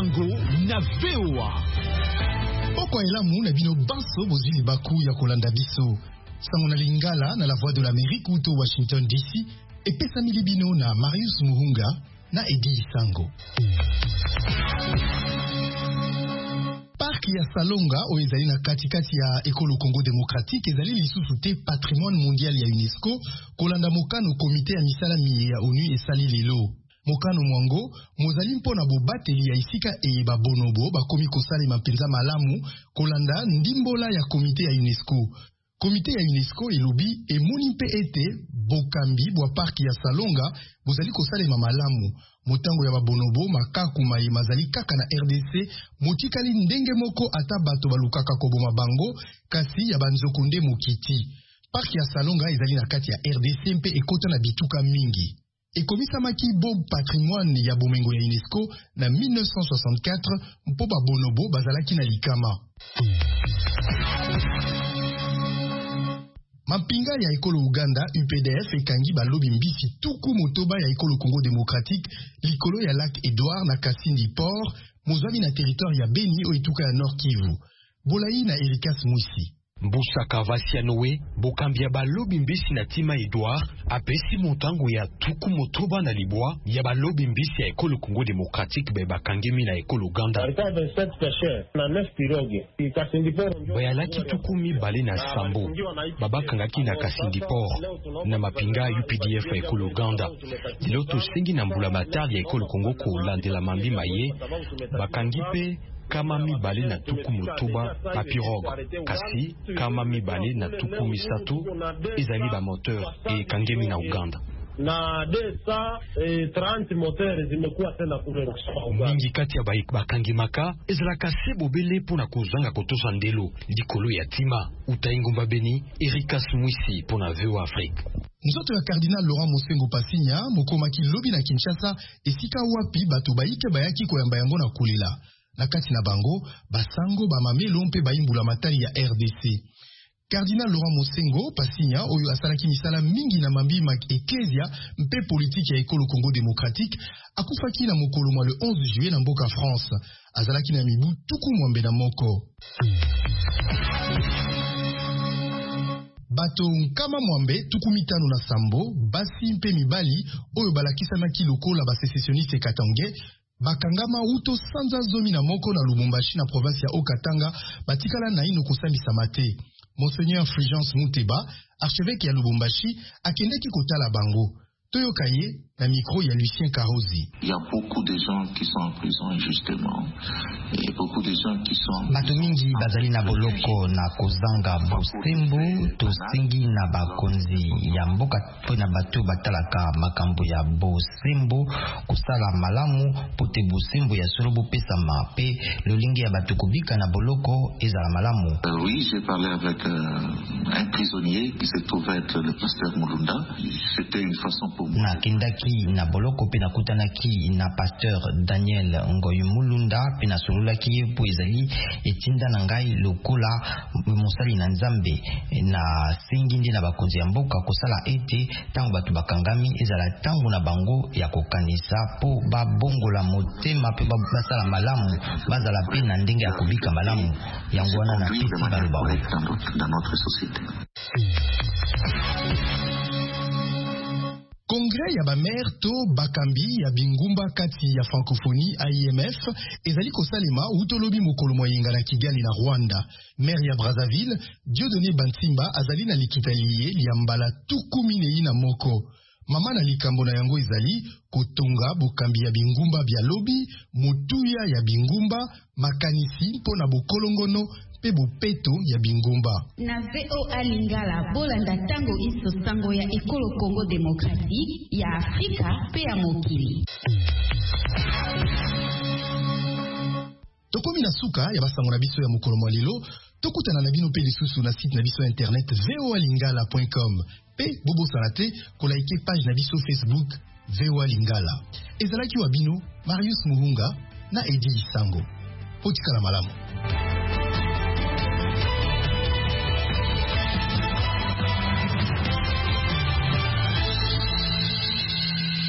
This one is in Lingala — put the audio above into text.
Sango na VOA. Poko elamu na bino baso bozili baku ya kolanda biso. Sango na lingala na la voix de l'Amérique ou to Washington DC. Et pesa milibino na Marius Muhunga na Edi Sango. Parki ya Salonga o ezali na katikati ya ekolo Congo démocratique ezali lisusu te patrimoine mondial ya UNESCO kolanda mokano komite ya misala miye ya ONU esali lelo. Mokano mwango mozali mpona bobateli ya isika eyeba bonobo bakomi kosalema mpenza malamu kolanda ndimbola ya komite ya UNESCO. Komite ya UNESCO elobi emoni mpe ete bokambi bwa parki ya Salonga bozali kosalema malamu. Motango ya babonobo makaku maye mazali kaka na RDC motikali ndenge moko ata bato balukaka koboma bango kasi ya banzoko nde mokiti. Parki ya Salonga ezali na kati ya RDC mpe ekota na bituka mingi. Ekomisamaki bo patrimoine ya bomengo ya UNESCO na 1964 mpo babonobo bazalaki na likama. Mapinga ya ekolo Uganda UPDF ekangi balobi mbisi tuku motoba ya ekolo Congo démocratique likolo ya lac Edouard na Kasindi Port mozali na territoire ya Beni oituka ya Nord Kivu. Bolai na Erikas Mwisi. Mbusaka Vasianowe, bokambia balobi mbisi na tima Edouard, apesi montango ya tuku motoba na libwa, ya balobi mbisi ya ekolo Congo démocratique be bakangemi na ekolo Uganda. Bayalaki tuku mibale na sambo, babakangaki na Kasindi Port, na mapinga UPDF ya ekolo Uganda. Diloto sengi na mbula matari ya ekolo Congo kolandela mambi maye, bakangipe kama mibale na tuku motoba na pirogue kasi kama mibale na tuku misato ezali ba moteur e kangemi na Uganda na desa 30 moteurs zimekuwa tena kule mingi kati ya bakangimaka ezalaka se bobele pona kozanga kotosa ndelo likolo ya tima utaingomba Beni Erikas Mwisi pona VOA Afrique. Nzoto ya Cardinal Laurent Mosengo Pasinya mokomaki lobi na Kinshasa esika wapi bato baike bayaki koyamba yango na kulila. Na kati na bango, basango bamamelo mpe baimbula matari ya RDC. Cardinal Laurent Mosengo Pasinya oyo asalaki misala mingi na mambi mak ekezia mpe politiki ya ekolo Congo démocratique akufaki na mokolo mwa le 11 juillet na mboka France. Azalaki na mibu tuku mwambe na moko. Bato nkama mwambe tuku mitano na sambo, basi mpe mibali oyo balakisanaki lokola basecessioniste Katange bakangama uto sanza zomi na moko na Lubumbashi na province ya Okatanga batikala na ino kosambisa mate. Monseigneur Fulgence Muteba, archevêque ya Lubumbashi, akendeki kotala bango. Toyokaye na micro ya Lucien Karozi. Il y a beaucoup de gens qui sont en prison injustement et beaucoup de gens qui sont bato mingi bazali na boloko na kozanga bosembo tosengi na bakonzi ya mboka po na bato batalaka makambo ya bosembo kusala malamu pote bosembo ya solo bopesama pe lolingi ya bato kobika na boloko ezala malamu. Oui, j'ai parlé avec un prisonnier qui se trouvait être le pasteur Mulunda. C'était une façon pour moi. Na kindaki na boloko pe nakutanaki na pasteur Daniel Ngoyu Mulunda pe na sololaki po ezali etinda na ngai lokola mosali na Nzambe na sengi ndi na bakonzi ya mboka kosala ete tango batu bakangami ezala tango na bango ya kokanisa po babongola motema pe basala malamu bazala pe na ndenge ya kobika malamu yango wana na peti baloba dans notre société. Congrès ya bamer to bakambi ya bingumba kati ya francophonie AIMF ezali kosalema utolobi mokolo moyenga na Kigali na Rwanda. Maire ya Brazzaville Dieudonné Bantimba azali na likitaliye liambala tukuminei na moko. Mama na likambo na yango ezali kotonga bokambi ya bingumba bya lobi, mutuya ya bingumba, makanisi mpona bokolongono pe bopeto ya bingumba. Na VOA Lingala bolanda tango iso sango ya ekolo Congo démocratique ya Afrika pe ya mokili. Tokomi na suka ya basango na biso ya mokolo mwa lelo, tokutana na bino pe lisusu na site na biso internet voalingala.com. Pe bobo salate kolaike page na biso Facebook VOA Lingala. Ezalaki wa bino Marius Muhunga na Edi Sango. Potikala malamu.